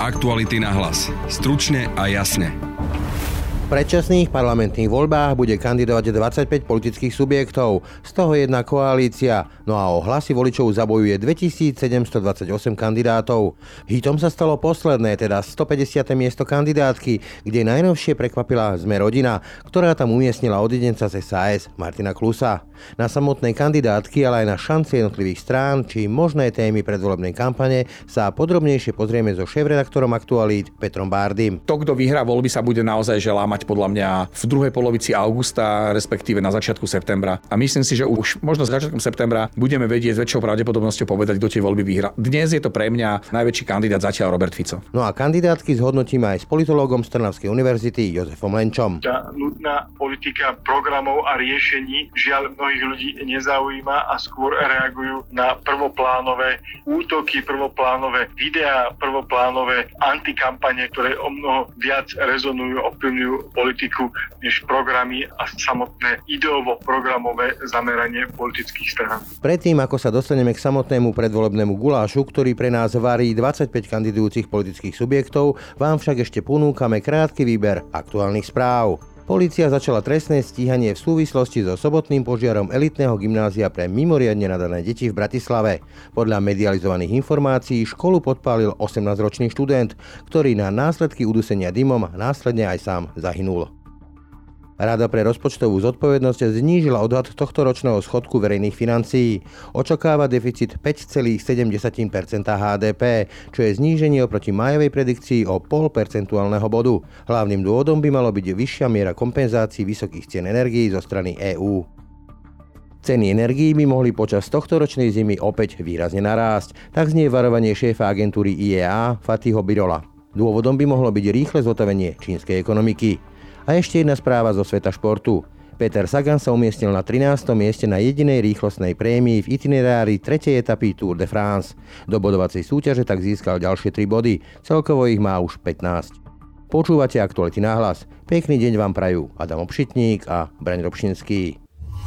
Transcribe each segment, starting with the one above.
Aktuality na hlas. Stručne a jasne. V predčasných parlamentných voľbách bude kandidovať 25 politických subjektov, z toho jedna koalícia, no a o hlasy voličov zabojuje 2728 kandidátov. Hitom sa stalo posledné, teda 150. miesto kandidátky, kde najnovšie prekvapila Sme rodina, ktorá tam umiestnila odidenca z SAS Martina Klusa. Na samotnej kandidátky, ale aj na šance jednotlivých strán či možné témy predvolebnej kampane sa podrobnejšie pozrieme so šéfredaktorom Aktualít Petrom Bárdym. To, kto vyhrá voľby, sa bude naozaj lámať podľa mňa v druhej polovici augusta, respektíve na začiatku septembra. A myslím si, že už možno začiatkom septembra budeme vedieť s väčšou pravdepodobnosťou povedať, kto tie voľby vyhrá. Dnes je to pre mňa najväčší kandidát zatiaľ Robert Fico. No a kandidátky zhodnotíme aj s politológom z Trnavskej univerzity Jozefom Lenčom. Tá nutná politika programov a riešení žiaľ mnohých ľudí nezaujíma a skôr reagujú na prvoplánové útoky, prvoplánové videá, prvoplánové antikampane, ktoré o mnoho viac rezonujú, ovplyvňujú politiku než programy a samotné ideovo-programové zameranie politických strán. Predtým, ako sa dostaneme k samotnému predvolebnému gulášu, ktorý pre nás varí 25 kandidujúcich politických subjektov, vám však ešte ponúkame krátky výber aktuálnych správ. Polícia začala trestné stíhanie v súvislosti so sobotným požiarom elitného gymnázia pre mimoriadne nadané deti v Bratislave. Podľa medializovaných informácií školu podpálil 18-ročný študent, ktorý na následky udusenia dymom následne aj sám zahynul. Rada pre rozpočtovú zodpovednosť znížila odhad tohtoročného schodku verejných financií. Očakáva deficit 5,7% HDP, čo je zníženie oproti májovej predikcii o 0,5 percentuálneho bodu. Hlavným dôvodom by malo byť vyššia miera kompenzácií vysokých cien energií zo strany EÚ. Ceny energií by mohli počas tohtoročnej zimy opäť výrazne narásť, tak znie varovanie šéfa agentúry IEA Fathiho Birola. Dôvodom by mohlo byť rýchle zotavenie čínskej ekonomiky. A ešte jedna správa zo sveta športu. Peter Sagan sa umiestnil na 13. mieste na jedinej rýchlostnej prémii v itinerári 3. etapy Tour de France. Do bodovacej súťaže tak získal ďalšie 3 body, celkovo ich má už 15. Počúvate Aktuality na hlas. Pekný deň vám prajú Adam Obšitník a Braň Robšinský.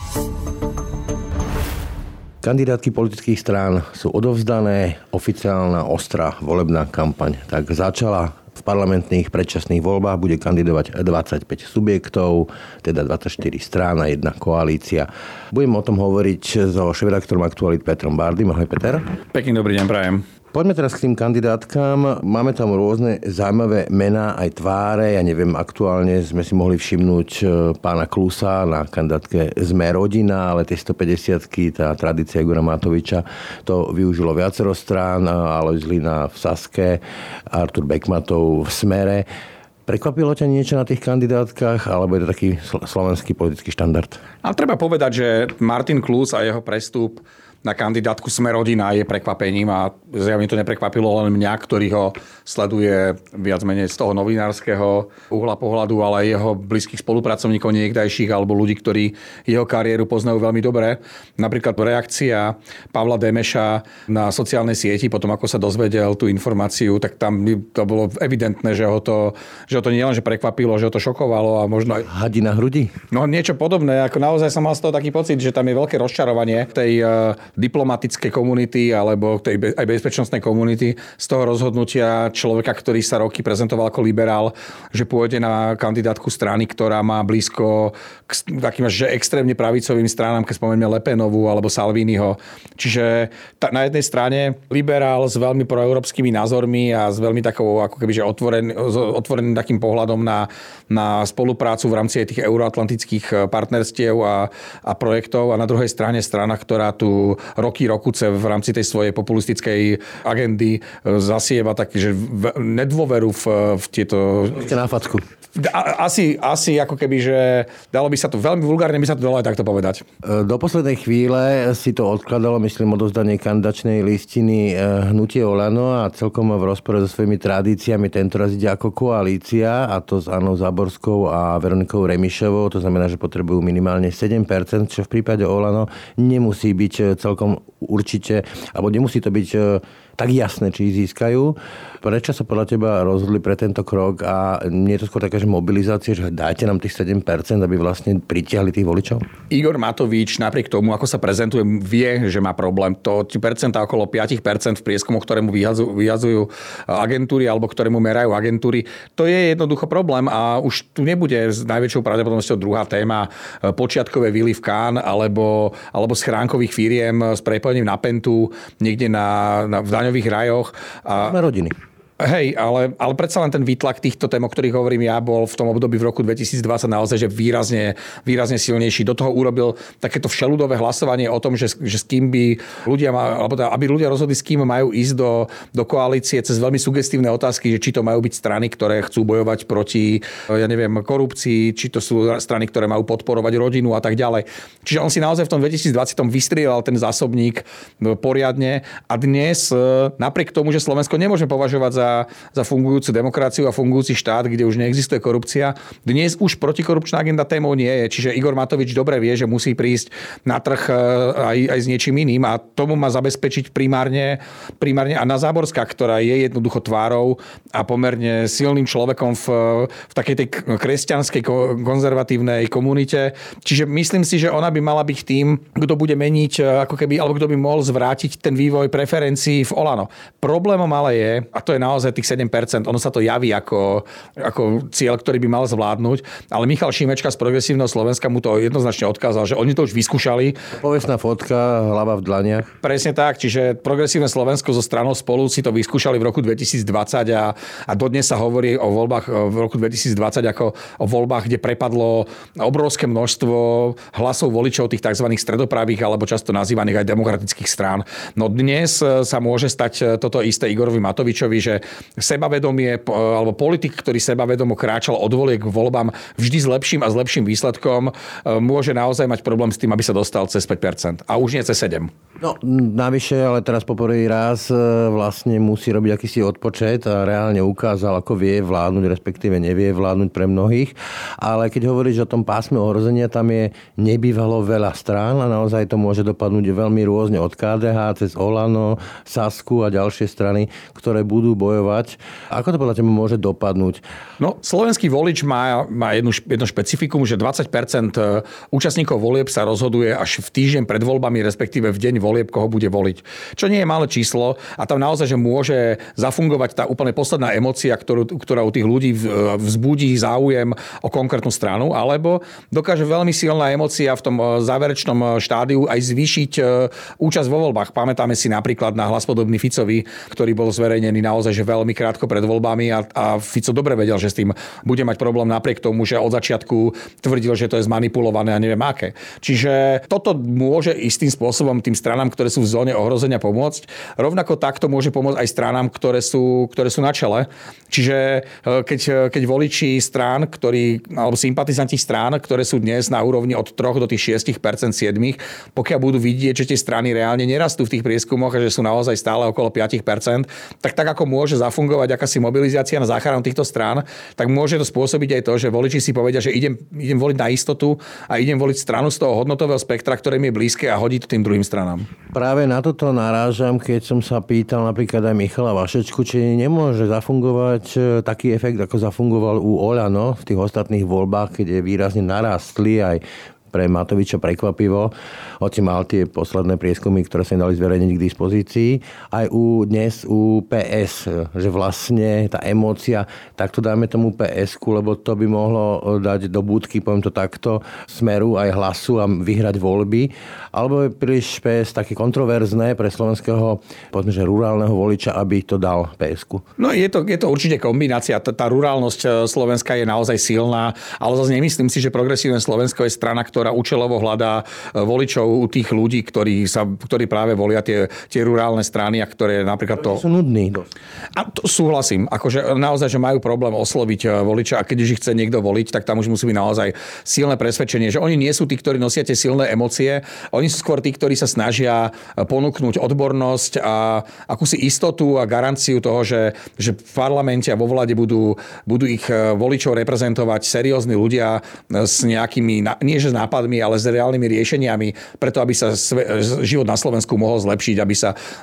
Kandidátky politických strán sú odovzdané, oficiálna ostrá volebná kampaň tak začala. V parlamentných predčasných voľbách bude kandidovať 25 subjektov, teda 24 strán a jedna koalícia. Budem o tom hovoriť so šéfredaktorom Aktualít Petrom Bárdym. Ahoj Peter. Pekný dobrý deň prajem. Poďme teraz k tým kandidátkam. Máme tam rôzne zaujímavé mená, aj tváre. Ja neviem, aktuálne sme si mohli všimnúť pána Klusa na kandidátke Sme rodina, ale tie 150-ky, tá tradícia Igora Matoviča, to využilo viacero strán. Alojz Hlina v Saske, Artur Bekmatov v Smere. Prekvapilo ťa niečo na tých kandidátkach, alebo je to taký slovenský politický štandard? A treba povedať, že Martin Klus a jeho prestup na kandidátku Sme rodina je prekvapením a zjavne to neprekvapilo len mňa, ktorý ho sleduje viac menej z toho novinárskeho uhla pohľadu, ale aj jeho blízkych spolupracovníkov niekdajších alebo ľudí, ktorí jeho kariéru poznajú veľmi dobre. Napríklad reakcia Pavla Demeša na sociálnej sieti, potom ako sa dozvedel tú informáciu, tak tam to bolo evidentné, že ho to nielenže prekvapilo, že ho to šokovalo a možno aj hadi na hrudi? No niečo podobné, ako naozaj som mal z toho taký pocit, že tam je veľké rozčarovanie tej diplomatickej komunity alebo tej aj bezpečnostnej komunity z toho rozhodnutia človeka, ktorý sa roky prezentoval ako liberál, že pôjde na kandidátku strany, ktorá má blízko k takým že extrémne pravicovým stranám, keď spomenieme Le Penovu alebo Salviniho. Čiže na jednej strane liberál s veľmi proeurópskymi názormi a s veľmi takou ako keby že otvoreným takým pohľadom na spoluprácu v rámci tých euroatlantických partnerstiev a projektov a na druhej strane strana, ktorá tu rokuce v rámci tej svojej populistickej agendy zasieva takže nedôveru v tieto... Na facku. Asi ako keby, že dalo by sa to, veľmi vulgárne by sa to dalo aj takto povedať. Do poslednej chvíle si to odkladalo, myslím, odozdanie kandidačnej listiny Hnutie Olano a celkom v rozpore so svojimi tradíciami tentoraz ide ako koalícia, a to s Annou Záborskou a Veronikou Remišovou. To znamená, že potrebujú minimálne 7%, čo v prípade Olano nemusí byť celkom určite, alebo nemusí to byť tak jasné, či získajú. Prečo sa podľa teba rozhodli pre tento krok a nie je to skôr taká, že mobilizácia, že dajte nám tých 7%, aby vlastne pritiahli tých voličov? Igor Matovič napriek tomu, ako sa prezentuje, vie, že má problém. To percenta okolo 5% v prieskumoch, ktorému vyhazujú agentúry alebo ktorému merajú agentúry, to je jednoducho problém a už tu nebude s najväčšou pravdepodobnosťou druhá téma počiatkové vily v Cannes alebo schránkových firiem s prepojením na Pentu niekde v daňových rajoch. Máme rodiny. Hej, ale predsa len ten výtlak týchto tém, o ktorých hovorím ja, bol v tom období v roku 2020 naozaj že výrazne silnejší. Do toho urobil takéto všeludové hlasovanie o tom, že s kým by ľudia, alebo aby ľudia rozhodli, s kým majú ísť do koalície cez veľmi sugestívne otázky, že či to majú byť strany, ktoré chcú bojovať proti, korupcii, či to sú strany, ktoré majú podporovať rodinu a tak ďalej. Čiže on si naozaj v tom 2020 vystrielal ten zásobník poriadne a dnes napriek tomu, že Slovensko nemôže považovať za fungujúcu demokraciu a fungujúci štát, kde už neexistuje korupcia. Dnes už protikorupčná agenda témou nie je. Čiže Igor Matovič dobre vie, že musí prísť na trh aj s niečím iným a tomu má zabezpečiť primárne Anna Záborská, ktorá je jednoducho tvárou a pomerne silným človekom v takej tej kresťanskej konzervatívnej komunite. Čiže myslím si, že ona by mala byť tým, kto bude meniť, ako keby, alebo kto by mohol zvrátiť ten vývoj preferencií v Olano. Problémom ale je, a to je naozaj tých 7%, ono sa to javí ako cieľ, ktorý by mal zvládnuť, ale Michal Šimečka z Progresívneho Slovenska mu to jednoznačne odkázal, že oni to už vyskúšali. Povestná fotka, hlava v dlaniach. Presne tak, čiže Progresívne Slovensko so stranou Spolu si to vyskúšali v roku 2020 a dodnes sa hovorí o voľbách v roku 2020 ako o voľbách, kde prepadlo obrovské množstvo hlasov voličov tých tzv. Stredopravých alebo často nazývaných aj demokratických strán. No dnes sa môže stať toto isté Igorovi Matovičovi, že sebavedomie alebo politik, ktorý sebavedomo kráčal od volieb k voľbám vždy s lepším a s lepším výsledkom, môže naozaj mať problém s tým, aby sa dostal cez 5%. A už nie cez 7%. No, navyše, ale teraz po prvý raz vlastne musí robiť akýsi odpočet a reálne ukázal, ako vie vládnuť, respektíve nevie vládnuť pre mnohých. Ale keď hovoríš o tom pásme ohrozenia, tam je nebývalo veľa strán a naozaj to môže dopadnúť veľmi rôzne od KDH cez Olano, Sasku a ďalšie strany, ktoré budú bojovať. Ako to podľa teba môže dopadnúť? No, slovenský volič má jedno špecifikum, že 20% účastníkov volieb sa rozhoduje až v týždeň pred voľbami, respektíve v deň volieb, koho bude voliť. Čo nie je malé číslo a tam naozaj, že môže zafungovať tá úplne posledná emócia, ktorá u tých ľudí vzbudí záujem o konkrétnu stranu, alebo dokáže veľmi silná emócia v tom záverečnom štádiu aj zvýšiť účasť vo voľbách. Pamätáme si napríklad na hlas podobný Ficovi, ktorý bol zverejnený naozaj že veľmi krátko pred voľbami a Fico dobre vedel, že s tým bude mať problém napriek tomu, že od začiatku tvrdil, že to je zmanipulované a neviem aké. Čiže toto môže istým spôsobom tým stranám, ktoré sú v zóne ohrozenia, pomôcť. Rovnako takto môže pomôcť aj stranám, ktoré sú na čele. Čiže keď voliči strán, alebo sympatizanti strán, ktoré sú dnes na úrovni od 3 do tých 6%, 7%, pokiaľ budú vidieť, že tie strany reálne nerastú v tých prieskumoch a že sú naozaj stále okolo 5%, tak ako môže zafungovať akási mobilizácia na záchranu týchto strán, tak môže to spôsobiť aj to, že voliči si povedia, že idem voliť na istotu a idem voliť stranu z toho hodnotového spektra, ktoré mi je blízke a hodí to tým druhým stranám. Práve na toto narážam, keď som sa pýtal napríklad aj Michala Vašečku, či nemôže zafungovať taký efekt, ako zafungoval u Oľano v tých ostatných voľbách, keď výrazne narastli aj pre Matoviča prekvapivo, hoci mal tie posledné prieskumy, ktoré sa dali zverejniť k dispozícii, aj dnes u PS, že vlastne tá emócia, takto dáme tomu PS-ku, lebo to by mohlo dať do budky, poviem to takto, Smeru aj Hlasu a vyhrať voľby, alebo je príliš PS také kontroverzné pre slovenského, povedzme, že rurálneho voliča, aby to dal PS-ku? No je to určite kombinácia. Tá rurálnosť Slovenska je naozaj silná, ale zase nemyslím si, že Progresívne Slovensko je strana, ktorá účelovo hľadá voličov u tých ľudí, ktorí práve volia tie rurálne strany a ktoré napríklad to... Sú nudní. A to súhlasím. Akože naozaj, že majú problém osloviť voliča a keď už ich chce niekto voliť, tak tam už musí byť naozaj silné presvedčenie, že oni nie sú tí, ktorí nosia tie silné emócie, oni sú skôr tí, ktorí sa snažia ponúknuť odbornosť a akúsi istotu a garanciu toho, že v parlamente a vo vláde budú ich voličov reprezentovať seriózni ľudia s nejakými, nie že s nápadmi, nápadmi, ale s reálnymi riešeniami, preto aby sa život na Slovensku mohol zlepšiť, aby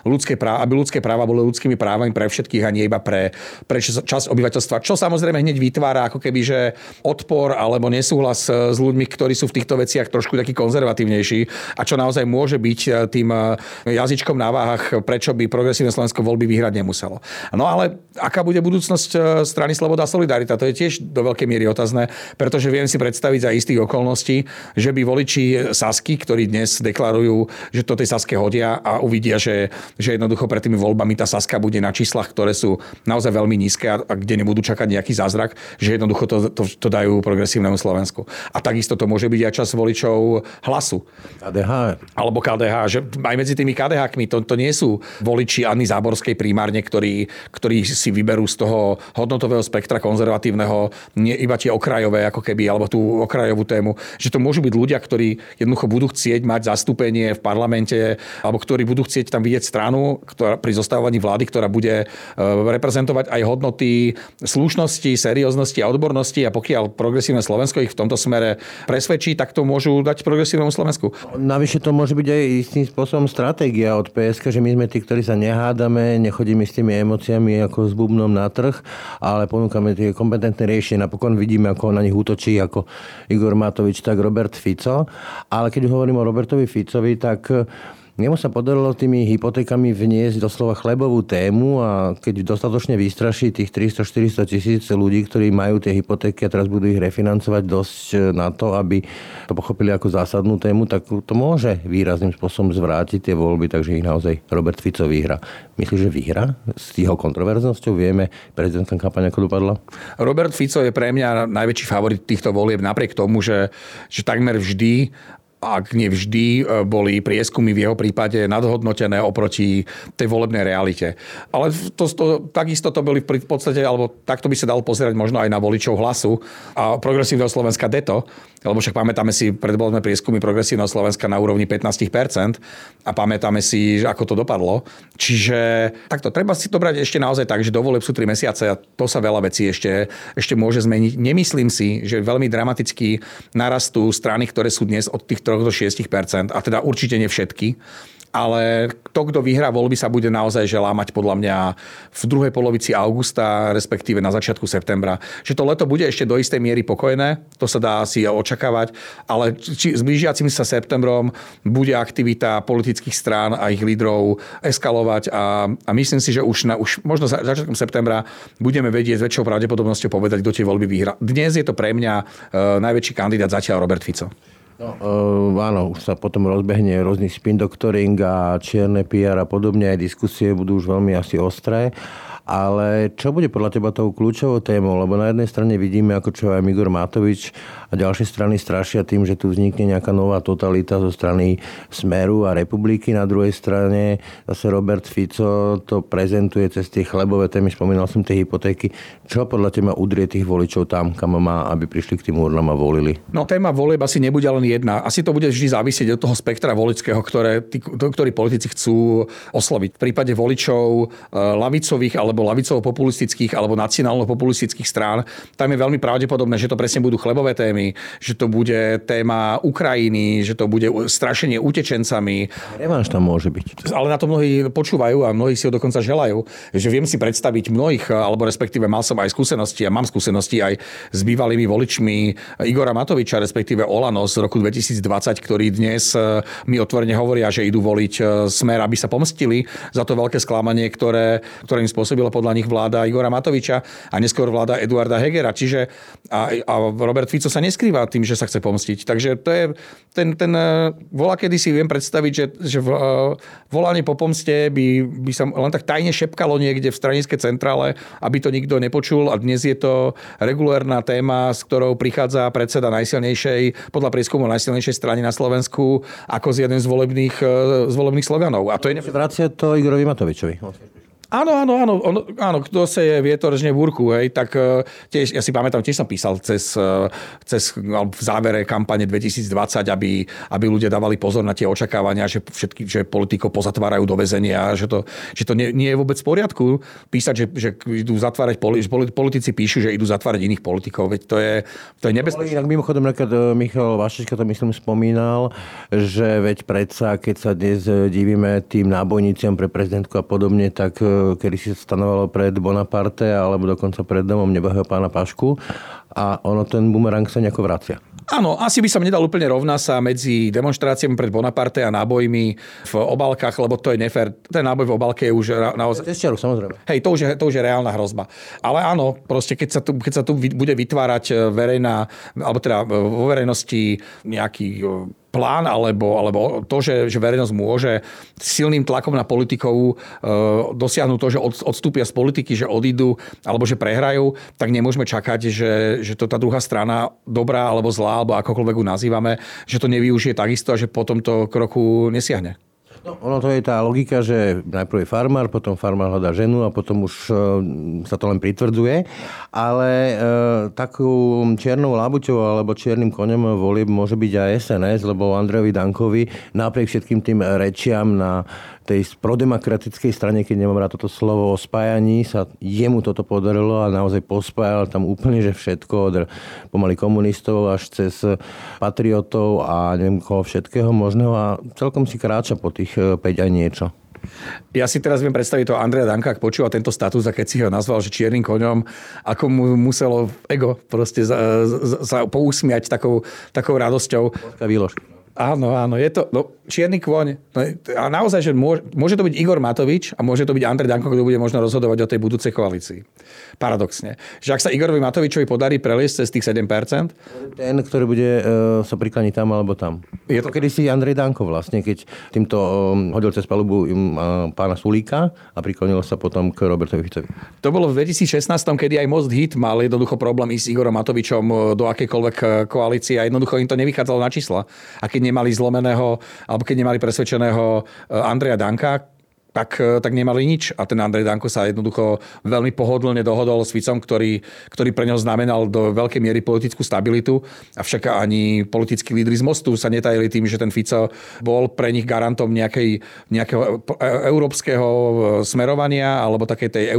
ľudské práva boli ľudskými právami pre všetkých a nie iba pre časť obyvateľstva. Čo samozrejme hneď vytvára ako keby že odpor alebo nesúhlas s ľuďmi, ktorí sú v týchto veciach trošku takí konzervatívnejší a čo naozaj môže byť tým jazyčkom na váhach, prečo by Progresívne Slovensko voľby vyhrať nemuselo. No ale aká bude budúcnosť strany Sloboda a Solidarita? To je tiež do veľkej miery otázne, pretože viem si predstaviť za istých okolností, že by voliči Sasky, ktorí dnes deklarujú, že to tej Saske hodia a uvidia, že jednoducho pred tými voľbami tá Saska bude na číslach, ktoré sú naozaj veľmi nízke a kde nebudú čakať nejaký zázrak, že jednoducho to dajú Progresívnemu Slovensku. A takisto to môže byť aj čas voličov Hlasu. KDH. Alebo KDH. Že aj medzi tými KDH-kmi to nie sú voliči Anny Záborskej primárne, ktorí si vyberú z toho hodnotového spektra konzervatívneho nie iba tie okrajové, ako keby, alebo tú okrajovú tému. Že to môžu byť ľudia, ktorí jednoducho budú chcieť mať zastúpenie v parlamente, alebo ktorí budú chcieť tam vidieť stranu, ktorá pri zostávaní vlády, ktorá bude reprezentovať aj hodnoty slušnosti, serióznosti a odbornosti a pokiaľ Progresívne Slovensko ich v tomto smere presvedčí, tak to môžu dať Progresívnemu Slovensku. Navyše to môže byť aj istým spôsobom stratégia od PSK, že my sme tí, ktorí sa nehádame, nechodíme s tými emóciami ako s bubnom na trh, ale ponúkame tie kompetentné riešenia. Napokon vidíme, ako na nich útočí ako Igor Matovič, tak Robert Fico. Ale keď hovorím o Robertovi Ficovi, tak jemu sa podarilo tými hypotékami vniesť doslova chlebovú tému a keď dostatočne vystraší tých 300-400 tisíc ľudí, ktorí majú tie hypotéky a teraz budú ich refinancovať dosť na to, aby to pochopili ako zásadnú tému, tak to môže výrazným spôsobom zvrátiť tie voľby, takže ich naozaj Robert Fico vyhra. Myslíš, že vyhra s jeho kontroverznosťou? Vieme prezidentská kampaň ako dopadla? Robert Fico je pre mňa najväčší favorit týchto volieb napriek tomu, že takmer vždy, ak nevždy, boli prieskumy v jeho prípade nadhodnotené oproti tej volebnej realite. Ale takisto to boli v podstate, alebo takto by sa dalo pozerať možno aj na voličov Hlasu a Progresívneho Slovenska Deto, lebo však pamätáme si predvolebné prieskumy Progresívneho Slovenska na úrovni 15% a pamätáme si, ako to dopadlo. Čiže takto, treba si to brať ešte naozaj tak, že do volieb sú 3 mesiace a to sa veľa vecí ešte môže zmeniť. Nemyslím si, že veľmi dramaticky narastú strany, ktoré sú dnes od tých 3 do 6%, a teda určite nie všetky. Ale kto vyhrá voľby, sa bude naozaj lámať podľa mňa v druhej polovici augusta, respektíve na začiatku septembra. Že to leto bude ešte do istej miery pokojné, to sa dá asi očakávať, ale s blížiacim sa septembrom bude aktivita politických strán a ich lídrov eskalovať a myslím si, že už možno začiatkom septembra budeme vedieť s väčšou pravdepodobnosťou povedať, kto tie voľby vyhrá. Dnes je to pre mňa najväčší kandidát zatiaľ Robert Fico. Áno, už sa potom rozbehne rôzny spin doctoring a čierne PR a podobne, aj diskusie budú už veľmi asi ostré. Ale čo bude podľa teba tou kľúčovou témou? Lebo na jednej strane vidíme, ako čo aj Igor Matovič a ďalšie strany strašia tým, že tu vznikne nejaká nová totalita zo strany Smeru a Republiky. Na druhej strane zase Robert Fico to prezentuje cez tie chlebové témy, spomínal som tie hypotéky. Čo podľa teba udrie tých voličov tam, kam má, aby prišli k tým urnám a volili? No téma volieb asi nebude len jedna. Asi to bude vždy závisieť od toho spektra voličského, ktorí politici chcú osloviť. V prípade voličov lavicových alebo lavicovo-populistických alebo nacionálno-populistických strán, tam je veľmi pravdepodobné, že to presne budú chlebové témy, že to bude téma Ukrajiny, že to bude strašenie utečencami. Revanš tam môže byť. Ale na to mnohí počúvajú a mnohí si ho dokonca želajú. Že viem si predstaviť mnohých, alebo respektíve mal som aj skúsenosti a mám skúsenosti aj s bývalými voličmi Igora Matoviča, respektíve Olano z roku 2020, ktorí dnes mi otvorene hovoria, že idú voliť Smer, aby sa pomstili za to veľké sklamanie, ktoré im spôsobila podľa nich vláda Igora Matoviča a neskôr vláda Eduarda Hegera. Čiže a Robert Fico sa neskrýva tým, že sa chce pomstiť. Takže to je ten volakedy si viem predstaviť, že volanie po pomste by sa len tak tajne šepkalo niekde v stranickej centrále, aby to nikto nepočul a dnes je to regulárna téma, s ktorou prichádza predseda podľa prieskumu najsilnejšej strany na Slovensku ako z jeden z volebných sloganov. A to je vracia to Igorovi Matovičovi. Áno, kto seje vietor žne búrku, hej, tak tiež, ja si pamätám, tiež som písal cez v závere kampane 2020, aby ľudia dávali pozor na tie očakávania, že politikov pozatvárajú do väzenia, že to nie je vôbec v poriadku písať, že idú zatvárať, politici píšu, že idú zatvárať iných politikov, veď to je nebezpečné. Inak mimochodom, Michal Vašečka to myslím spomínal, že veď predsa, keď sa dnes divíme tým nábojniciam pre prezidentku a podobne, tak kedy si stanovalo pred Bonaparte alebo dokonca pred domom nebahého pána Pašku a ono ten bumerang sa nejako vracia. Áno, asi by som nedal úplne rovná sa medzi demonštráciami pred Bonaparte a nábojmi v obálkach, lebo to je nefér. Ten náboj v obálke je už naozaj... Testiaru, samozrejme. Hej, to už je reálna hrozba. Ale áno, proste keď sa tu bude vytvárať vo verejnosti nejaký plán alebo to, že verejnosť môže silným tlakom na politikov dosiahnuť to, že odstúpia z politiky, že odídu alebo že prehrajú, tak nemôžeme čakať, že to tá druhá strana, dobrá alebo zlá, alebo akokoľvek ju nazývame, že to nevyužije takisto a že po tomto kroku nesiahne. No, ono to je tá logika, že najprv je farmár, potom farmár hľadá ženu a potom už sa to len pritvrdzuje. Ale takú čiernou labuťou alebo čiernym koňom volieb môže byť aj SNS, lebo Andrejovi Dankovi napriek všetkým tým rečiam na tej prodemokratickej strane, keď nemám rád toto slovo o spájaní, sa jemu toto podarilo a naozaj pospájal tam úplne, že všetko od pomaly komunistov až cez patriotov a neviem koho všetkého možného a celkom si kráča po tých 5 aj niečo. Ja si teraz viem predstaviť toho Andreja Danka, ak počúva tento status a keď si ho nazval, že čiernym koňom, ako mu muselo ego proste sa pousmiať takou radosťou. Áno, je to čierny kôň. A naozaj, že môže to byť Igor Matovič a môže to byť Andrej Danko, kto bude možno rozhodovať o tej budúcej koalícii. Paradoxne. Že ak sa Igorovi Matovičovi podarí preliesť cez tých 7%... Ten, ktorý bude sa priklaniť tam alebo tam. Je to kedysi Andrej Danko vlastne, keď týmto hodil cez palubu pána Sulíka a priklonil sa potom k Robertovi Ficovi. To bolo v 2016, kedy aj Most Hit mal jednoducho problém ísť s Igorom Matovičom do akejkoľvek koalície a jednoducho im to nevychádzalo na čísla. A keď nemali zlomeného, alebo keď nemali presvedčeného Andreja Danka, tak nemali nič. A ten Andrej Danko sa jednoducho veľmi pohodlne dohodol s Ficom, ktorý pre ňo znamenal do veľkej miery politickú stabilitu. Avšak ani politickí lídri z Mostu sa netajili tým, že ten Fico bol pre nich garantom nejakého európskeho smerovania alebo takej tej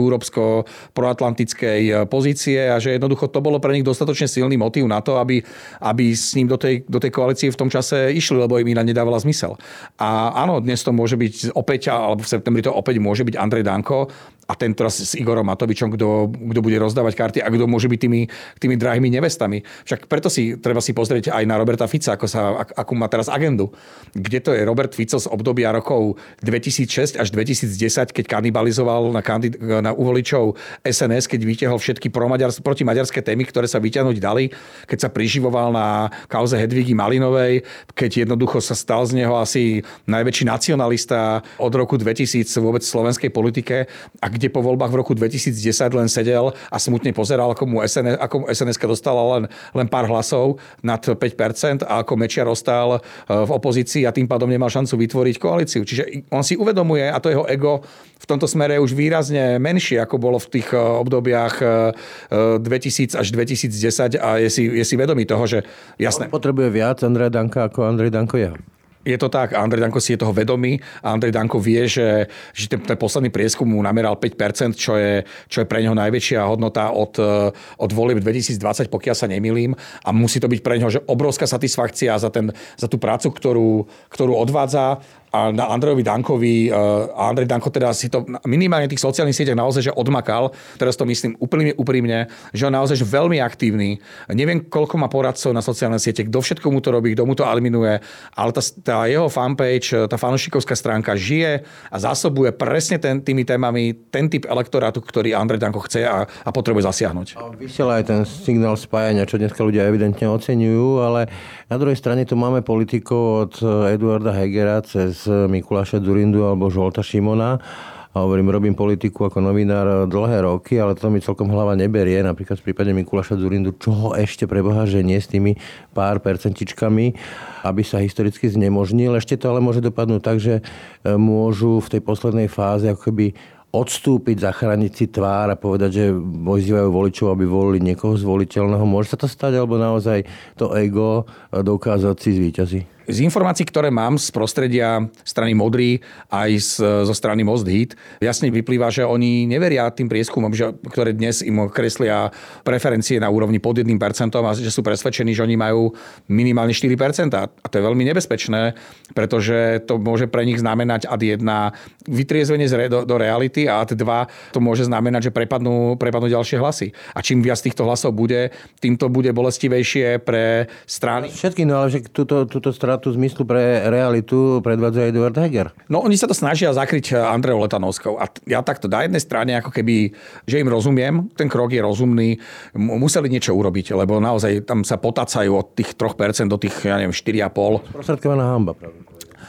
európsko-proatlantickej pozície a že jednoducho to bolo pre nich dostatočne silný motív na to, aby s ním do tej koalície v tom čase išli, lebo im iná nedávala zmysel. A áno, dnes to môže byť opäť, alebo v septembri to opäť môže byť Andrej Danko a ten teraz s Igorom Matovičom, kto bude rozdávať karty a kto môže byť tými drahými nevestami. Však preto treba si pozrieť aj na Roberta Fica, akú má teraz agendu. Kde to je Robert Fico z obdobia rokov 2006 až 2010, keď kanibalizoval na uvoličov SNS, keď vytiahol všetky protimaďarské témy, ktoré sa vyťahnuť dali, keď sa priživoval na kauze Hedvigy Malinovej, keď jednoducho sa stal z neho asi najväčší nacionalista od roku 2000 vôbec v slovenskej politike a kde po voľbách v roku 2010 len sedel a smutne pozeral, ako mu SNS-ka dostala len pár hlasov nad 5% a ako Mečiar ostal v opozícii a tým pádom nemal šancu vytvoriť koalíciu. Čiže on si uvedomuje, a to jeho ego v tomto smere je už výrazne menšie, ako bolo v tých obdobiach 2000 až 2010 a je si vedomý toho, že jasné. On potrebuje viac Andreja Danka ako Andrej Danko jeho. Je to tak, Andrej Danko si je toho vedomý a Andrej Danko vie, že ten posledný prieskum mu nameral 5%, čo je pre neho najväčšia hodnota od volieb 2020, pokiaľ sa nemýlim. A musí to byť pre neho že obrovská satisfakcia za tú prácu, ktorú odvádza. A na Andrejovi Dankovi, a Andrej Danko teda si to minimálne v tých sociálnych sieťach naozaj že odmakal, teraz to myslím úprimne, že on naozaj že veľmi aktívny. Neviem, koľko má poradcov na sociálne siete, kto všetko mu to robí, kto mu to eliminuje, ale tá jeho fanpage, tá fanúšikovská stránka žije a zásobuje presne tými témami ten typ elektorátu, ktorý Andrej Danko chce a potrebuje zasiahnuť. Vysiela aj ten signál spájania, čo dneska ľudia evidentne oceňujú, ale na druhej strane tu máme politikov od Eduarda Hegera cez Mikuláša Dzurindu alebo Žolta Šimona. A robím politiku ako novinár dlhé roky, ale to mi celkom hlava neberie. Napríklad v prípade Mikuláša Dzurindu, čoho ešte preboha, že nie s tými pár percentičkami, aby sa historicky znemožnil. Ešte to ale môže dopadnúť tak, že môžu v tej poslednej fáze ako keby odstúpiť, zachrániť si tvár a povedať, že vyzývajú voličov, aby volili niekoho zvoliteľného. Môže sa to stať, alebo naozaj to ego dokázať si zvíťazí? Z informácií, ktoré mám z prostredia strany Modrý aj zo strany Most Hit, jasne vyplýva, že oni neveria tým prieskumom, ktoré dnes im kreslia preferencie na úrovni pod 1% a že sú presvedčení, že oni majú minimálne 4%. A to je veľmi nebezpečné, pretože to môže pre nich znamenať ad 1 vytriezvenie do reality a ad 2 to môže znamenať, že prepadnú ďalšie hlasy. A čím viac týchto hlasov bude, tým to bude bolestivejšie pre strany. Všetky, no ale že túto stratu zmyslu pre realitu predvádza Eduard Heger. No oni sa to snažia zakryť Andreou Letanovskou. A ja takto na jednej strane, ako keby, že im rozumiem, ten krok je rozumný, museli niečo urobiť, lebo naozaj tam sa potácajú od tých 3% do tých, 4,5%. Sprostredkovaná hanba, pravda.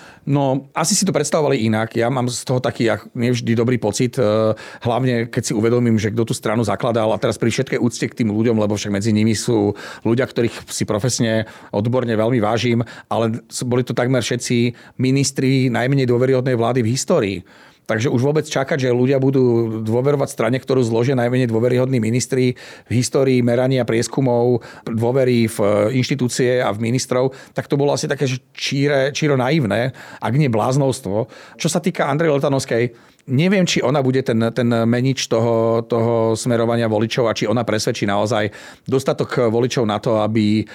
No, asi si to predstavovali inak. Ja mám z toho taký nevždy dobrý pocit, hlavne keď si uvedomím, že kto tú stranu zakladal a teraz pri všetkej úcte k tým ľuďom, lebo však medzi nimi sú ľudia, ktorých si profesne odborne veľmi vážim, ale boli to takmer všetci ministri najmenej dôveryhodnej vlády v histórii. Takže už vôbec čakať, že ľudia budú dôverovať strane, ktorú zložia najmenej dôveryhodní ministri v histórii merania prieskumov, dôvery v inštitúcie a v ministrov, tak to bolo asi také číro naivné, ak nie bláznovstvo. Čo sa týka Andrej Letanovskej, neviem, či ona bude ten menič toho smerovania voličov a či ona presvedčí naozaj dostatok voličov na to, aby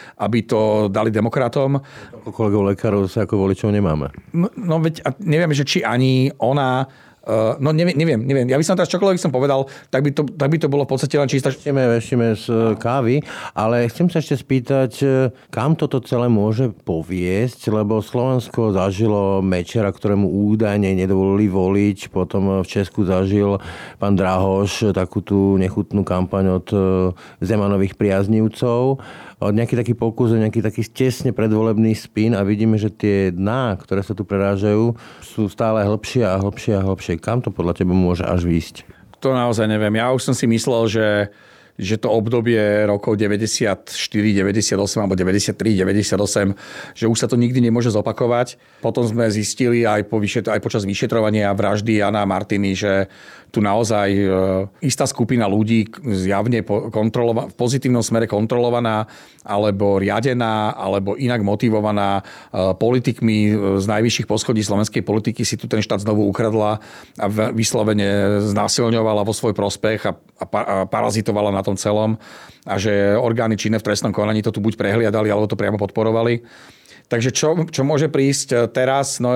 to dali demokratom. Kolegov lekárov sa ako voličov nemáme. No veď neviem, že či ani ona... No neviem. Ja by som teraz čokoľvek som povedal, tak by to bolo v podstate len čistá... Ešteme z kávy, ale chcem sa ešte spýtať, kam toto celé môže poviesť, lebo Slovensko zažilo Mečera, ktorému údajne nedovolili voliť, potom v Česku zažil pán Drahoš takú tú nechutnú kampaň od Zemanových priaznivcov, nejaký taký pokus, nejaký taký tesne predvolebný spin a vidíme, že tie dná, ktoré sa tu prerážajú, sú stále hlbšie a hlbšie a hlbšie. Kam to podľa teba môže až výjsť? To naozaj neviem. Ja už som si myslel, že to obdobie rokov 94, 98 alebo 93, 98, že už sa to nikdy nemôže zopakovať. Potom sme zistili aj počas vyšetrovania vraždy Jana a Martiny, že tu naozaj istá skupina ľudí zjavne v pozitívnom smere kontrolovaná alebo riadená, alebo inak motivovaná politikmi z najvyšších poschodí slovenskej politiky si tu ten štát znovu ukradla a vyslovene znásilňovala vo svoj prospech a parazitovala na tom celom a že orgány činné v trestnom konaní to tu buď prehliadali, alebo to priamo podporovali. Takže čo môže prísť teraz? No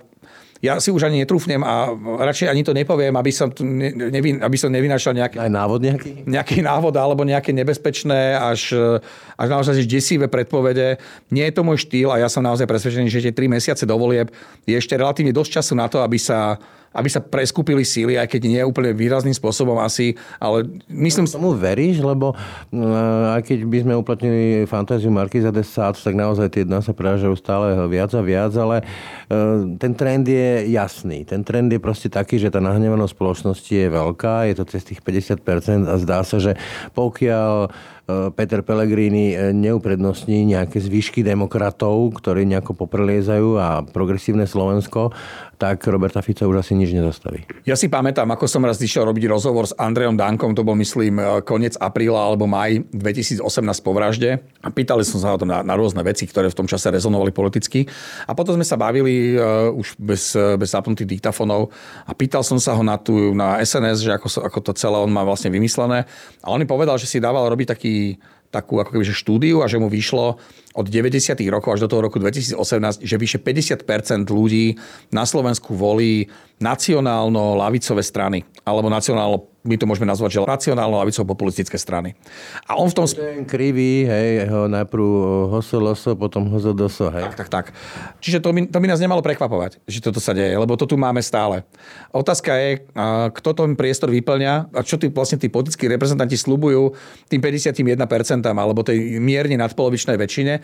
ja si už ani netrúfnem a radšej ani to nepoviem, aby som nevynášal nejaký návod nejaký návod alebo nejaké nebezpečné až naozaj desivé predpovede. Nie je to môj štýl a ja som naozaj presvedčený, že tie 3 mesiace do volieb je ešte relatívne dosť času na to, aby sa preskupili síly, aj keď nie úplne výrazným spôsobom asi, ale myslím... Tomu veríš, lebo aj keď by sme uplatnili fantáziu Marquisa de Sade, tak naozaj tie dna sa prerážajú stále viac a viac, ale ten trend je jasný. Ten trend je proste taký, že tá nahnevanosť spoločnosti je veľká, je to cez tých 50% a zdá sa, že pokiaľ Peter Pellegrini neuprednostní nejaké zvyšky demokratov, ktorí nejako popreliezajú a progresívne Slovensko, tak Roberta Fica už asi nič nezastaví. Ja si pamätám, ako som raz išiel robiť rozhovor s Andrejom Dankom, to bol myslím koniec apríla alebo maj 2018 po vražde. A pýtali som sa o tom na rôzne veci, ktoré v tom čase rezonovali politicky. A potom sme sa bavili už bez zapnutých diktafónov a pýtal som sa ho na SNS, že ako to celé on má vlastne vymyslené. A on mi povedal, že si dával robiť takú ako kebyže štúdiu a že mu vyšlo od 90. rokov až do toho roku 2018, že vyše 50% ľudí na Slovensku volí nacionálno-lavicové strany. Alebo my to môžeme nazvať, že nacionálno-lavicovo-populistické strany. A on v tom... Ten krivý, hej, najprv HSLS, potom HZDS, hej. Tak. Čiže to by nás nemalo prekvapovať, že toto sa deje, lebo to tu máme stále. Otázka je, kto ten priestor vyplňa a čo tí politickí reprezentanti sľubujú tým 51% alebo tej mierne nadpolovičnej väčšine.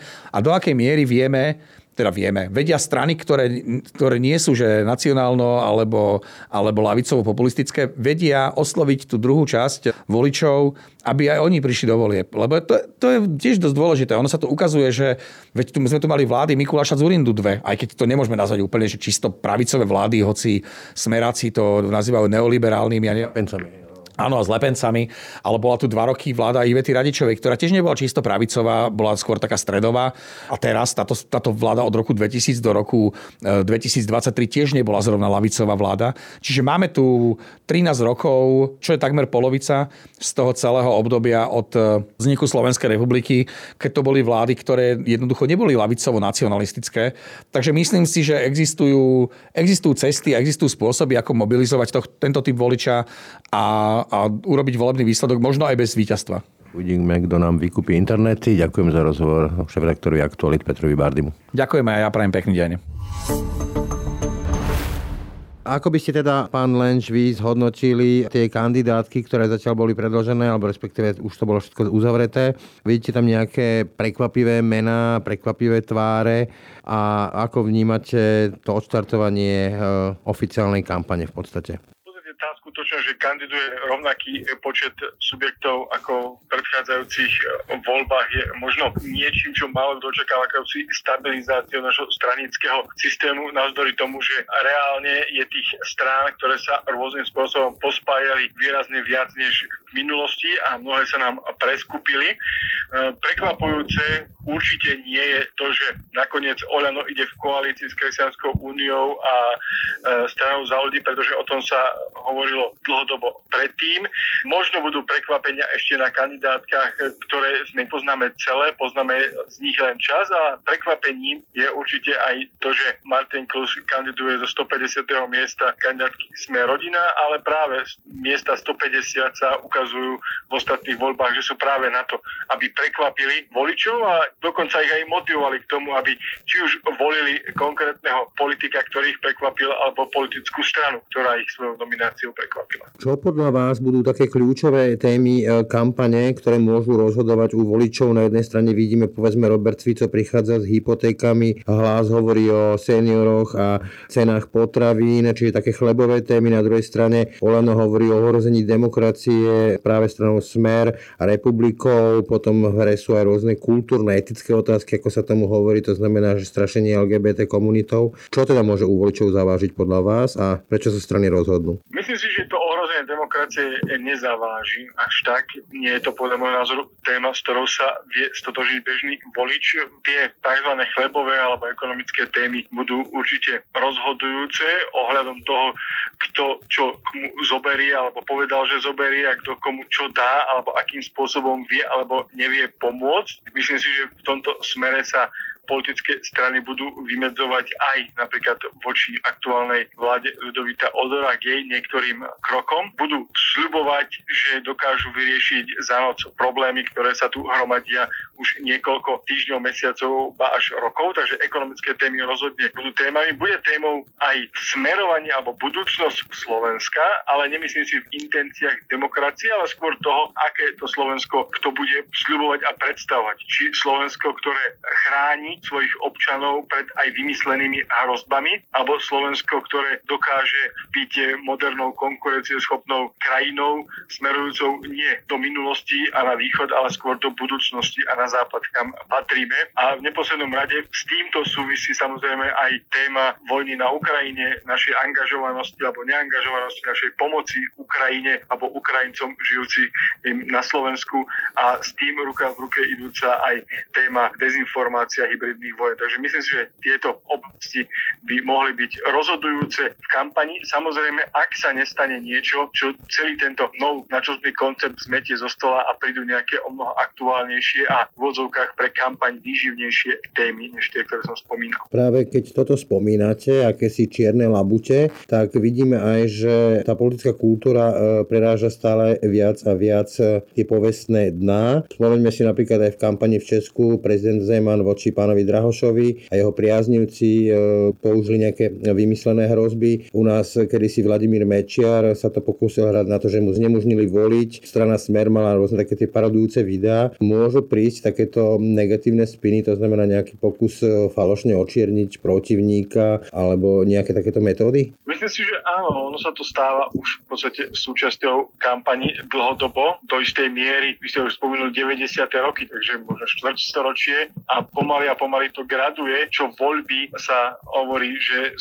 a do akej miery vedia strany, ktoré nie sú že nacionálno alebo lavicovo-populistické, vedia osloviť tú druhú časť voličov, aby aj oni prišli do volieb. Lebo to je tiež dosť dôležité. Ono sa to ukazuje, že veď sme tu mali vlády Mikuláša Dzurindu 2, aj keď to nemôžeme nazvať úplne, že čisto pravicové vlády, hoci smeráci to nazývajú neoliberálnymi. Áno, a s lepencami, ale bola tu 2 roky vláda Ivety Radičovej, ktorá tiež nebola čisto pravicová, bola skôr taká stredová. A teraz táto vláda od roku 2000 do roku 2023 tiež nebola zrovna ľavicová vláda. Čiže máme tu 13 rokov, čo je takmer polovica z toho celého obdobia od vzniku Slovenskej republiky, keď to boli vlády, ktoré jednoducho neboli ľavicovo-nacionalistické. Takže myslím si, že existujú cesty a existujú spôsoby, ako mobilizovať tento typ voliča a urobiť volebný výsledok možno aj bez víťazstva. Uvidíme, kto nám vykúpi internety. Ďakujem za rozhovor šéfredaktorovi Aktualít Petrovi Bardymu. Ďakujem a ja prajem pekný deň. Ako by ste teda, pán Lenč, vy zhodnotili tie kandidátky, ktoré zatiaľ boli predložené, alebo respektíve už to bolo všetko uzavreté? Vidíte tam nejaké prekvapivé mená, prekvapivé tváre a ako vnímate to odštartovanie oficiálnej kampane v podstate? Tá skutočnosť, že kandiduje rovnaký počet subjektov ako v predchádzajúcich voľbách, je možno niečím, čo malo dočakávať akúsi stabilizáciu našho stranického systému, navzdory tomu, že reálne je tých strán, ktoré sa rôznym spôsobom pospájali výrazne viac než v minulosti a mnohé sa nám preskupili. Prekvapujúce určite nie je to, že nakoniec Oľano ide v koalícii s Kresťanskou úniou a stranou Za ľudí, pretože o tom sa hovorilo dlhodobo predtým. Možno budú prekvapenia ešte na kandidátkach, ktoré nepoznáme celé, poznáme z nich len čas a prekvapením je určite aj to, že Martin Klus kandiduje zo 150. miesta kandidátky Sme rodina, ale práve miesta 150 sa ukazujú v ostatných voľbách, že sú práve na to, aby prekvapili voličov a dokonca ich aj motivovali k tomu, aby či už volili konkrétneho politika, ktorý ich prekvapil, alebo politickú stranu, ktorá ich svojou nomináciou prekvapila. Čo podľa vás budú také kľúčové témy kampane, ktoré môžu rozhodovať u voličov? Na jednej strane vidíme, povedzme, Robert Fico prichádza s hypotékami, Hlas hovorí o senioroch a cenách potravín, čiže také chlebové témy. Na druhej strane Oľano hovorí o ohrození demokracie práve stranou Smer a Republikou, potom v hre sú aj rôzne kultúrne, etické otázky, ako sa tomu hovorí, to znamená, že strašenie LGBT komunitou. Čo teda môže u voličov zavážiť podľa vás a prečo sa strany rozhodnú? Myslím si, že to ohrozenie demokracie nezaváži až tak. Nie je to podľa môjho názoru téma, s ktorou sa vie stotožniť bežný volič. Tie tzv. Chlebové alebo ekonomické témy budú určite rozhodujúce ohľadom toho, kto čo komu zoberie alebo povedal, že zoberie a kto komu čo dá alebo akým spôsobom vie alebo nevie pomôcť. Myslím si, že v tomto smere sa politické strany budú vymedzovať aj napríklad voči aktuálnej vláde Ľudovita Odora k jej niektorým krokom. Budú sľubovať, že dokážu vyriešiť za noc problémy, ktoré sa tu hromadia už niekoľko týždňov, mesiacov, ba až rokov, takže ekonomické témy rozhodne budú témami. Bude témou aj smerovanie alebo budúcnosť Slovenska, ale nemyslím si v intenciách demokracie, ale skôr toho, aké to Slovensko kto bude sľubovať a predstavovať. Či Slovensko, ktoré chráni svojich občanov pred aj vymyslenými hrozbami, alebo Slovensko, ktoré dokáže byť modernou, konkurencieschopnou krajinou, smerujúcou nie do minulosti a na východ, ale skôr do budúcnosti a na západ, kam patríme. A v neposlednom rade s týmto súvisí samozrejme aj téma vojny na Ukrajine, našej angažovanosti alebo neangažovanosti, našej pomoci Ukrajine alebo Ukrajincom žijúci na Slovensku a s tým ruka v ruke idúca aj téma dezinformácia, hybridných vojen. Takže myslím si, že tieto oblasti by mohli byť rozhodujúce v kampani. Samozrejme, ak sa nestane niečo, čo celý tento načrtný koncept zmetie zo stola a prídu nejaké omnoho aktuálnejšie a v odzovkách pre kampaň výživnejšie témy, než tie, ktoré som spomínal. Práve keď toto spomínate, akési čierne labute, tak vidíme aj, že tá politická kultúra preráža stále viac a viac tie povestné dná. Spomeňme si napríklad aj v kampani v Česku prezident Zeman voči pánovi Romanovi Drahošovi a jeho priaznivci použili nejaké vymyslené hrozby. U nás kedysi Vladimír Mečiar sa to pokúsil hrať na to, že mu znemožnili voliť. Strana Smer mala rôzne také tie parodujúce videá. Môžu prísť takéto negatívne spiny, to znamená nejaký pokus falošne očierniť protivníka alebo nejaké takéto metódy? Myslím si, že áno, ono sa to stáva už v podstate súčasťou kampaní dlhodobo, do istej miery. Vy ste už spomenuli 90. roky, takže možno štvrťstoročie a pomaly to graduje, čo voľby sa hovorí,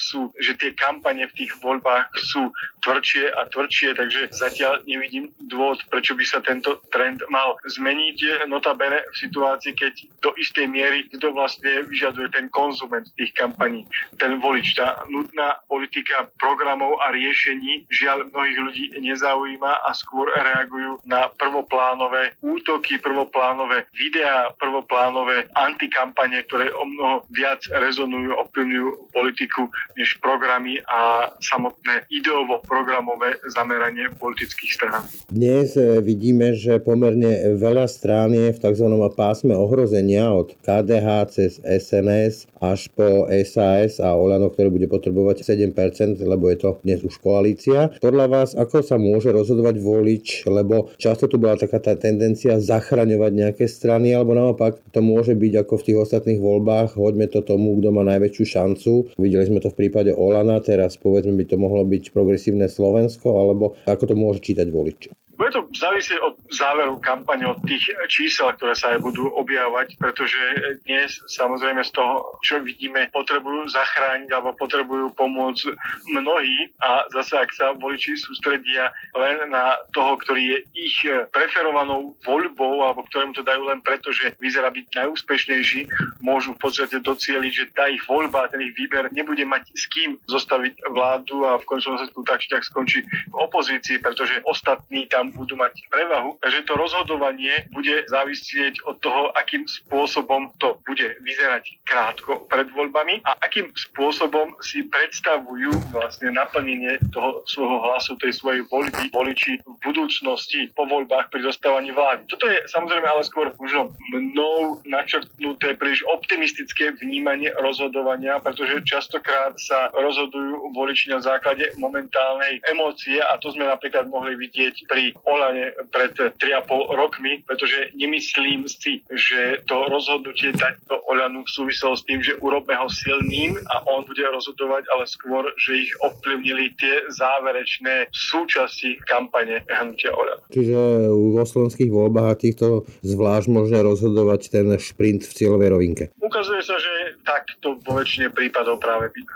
že tie kampane v tých voľbách sú tvrdšie a tvrdšie, takže zatiaľ nevidím dôvod, prečo by sa tento trend mal zmeniť. Notabene v situácii, keď do istej miery kto vlastne vyžaduje ten konzument tých kampaní, ten volič, tá nutná politika programov a riešení žiaľ mnohých ľudí nezaujíma a skôr reagujú na prvoplánové útoky, prvoplánové videá, prvoplánové antikampane, ktoré o mnoho viac rezonujú, ovplyvňujú politiku než programy a samotné ideovo-programové zameranie politických strán. Dnes vidíme, že pomerne veľa strán je v tzv. Pásme ohrozenia od KDH cez SNS až po SAS a Olano, ktoré bude potrebovať 7%, lebo je to dnes už koalícia. Podľa vás, ako sa môže rozhodovať volič, lebo často tu bola taká tá tendencia zachraňovať nejaké strany, alebo naopak to môže byť ako v tých ostatných voľbách, hoďme to tomu, kto má najväčšiu šancu. Videli sme to v prípade Olana, teraz povedzme by to mohlo byť Progresívne Slovensko, alebo ako to môže čítať volič? Bude to závisieť od záveru kampane, od tých čísel, ktoré sa aj budú objavovať, pretože dnes samozrejme z toho, čo vidíme, potrebujú zachrániť alebo potrebujú pomôcť mnohí a zase ak sa voliči sústredia len na toho, ktorý je ich preferovanou voľbou alebo ktorému to dajú len preto, že vyzerá byť najúspešnejší, môžu v podstate docieliť, že tá ich voľba, ten ich výber nebude mať s kým zostaviť vládu a v končnom dôsledku tak či tak skončí v opozícii, pretože ostatní tam budú mať prevahu. Takže to rozhodovanie bude závisieť od toho, akým spôsobom to bude vyzerať krátko pred voľbami a akým spôsobom si predstavujú vlastne naplnenie toho svojho hlasu, tej svojej voľby voliči v budúcnosti po voľbách pri dostávaní vlády. Toto je samozrejme ale skôr možno mnou načrtnuté príliš optimistické vnímanie rozhodovania, pretože častokrát sa rozhodujú voliči na základe momentálnej emócie a to sme napríklad mohli vidieť pri Olane pred 3,5 rokmi, pretože nemyslím si, že to rozhodnutie dať do Olanu súviselo s tým, že urobme ho silným a on bude rozhodovať, ale skôr, že ich ovplyvnili tie záverečné súčasti kampane hnutia Olano. Čiže vo slovenských voľbách a týchto zvlášť možné rozhodovať ten šprint v cieľovej rovinke. Ukazuje sa, že takto vo väčšine prípadov práve býva.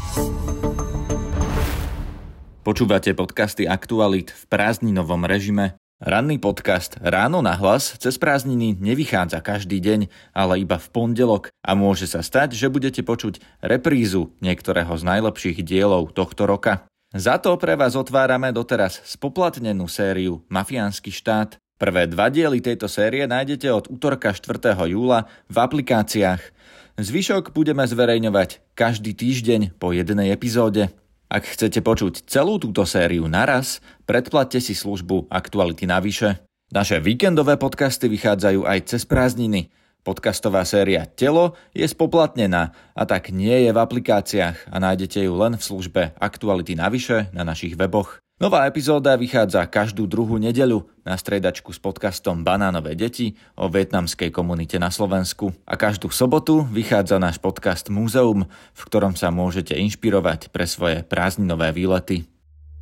Počúvate podcasty Aktualit v prázdninovom režime. Ranný podcast Ráno na hlas cez prázdniny nevychádza každý deň, ale iba v pondelok a môže sa stať, že budete počuť reprízu niektorého z najlepších dielov tohto roka. Za to pre vás otvárame doteraz spoplatnenú sériu Mafiánsky štát. Prvé 2 diely tejto série nájdete od útorka 4. júla v aplikáciách. Zvyšok budeme zverejňovať každý týždeň po jednej epizóde. Ak chcete počuť celú túto sériu naraz, predplaťte si službu Aktuality navyše. Naše víkendové podcasty vychádzajú aj cez prázdniny. Podcastová séria Telo je spoplatnená a tak nie je v aplikáciách a nájdete ju len v službe Aktuality navyše na našich weboch. Nová epizóda vychádza každú druhú nedeľu na striedačku s podcastom Banánové deti o vietnamskej komunite na Slovensku. A každú sobotu vychádza náš podcast Múzeum, v ktorom sa môžete inšpirovať pre svoje prázdninové výlety.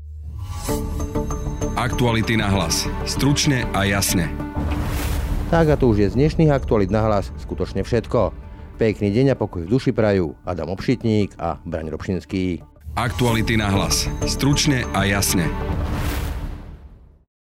Aktuality na hlas. Stručne a jasne. Tak a to už je z dnešných Aktualit na hlas skutočne všetko. Pekný deň a pokoj v duši prajú Adam Obšitník a Braň Robšinský. Aktuality na hlas. Stručne a jasne.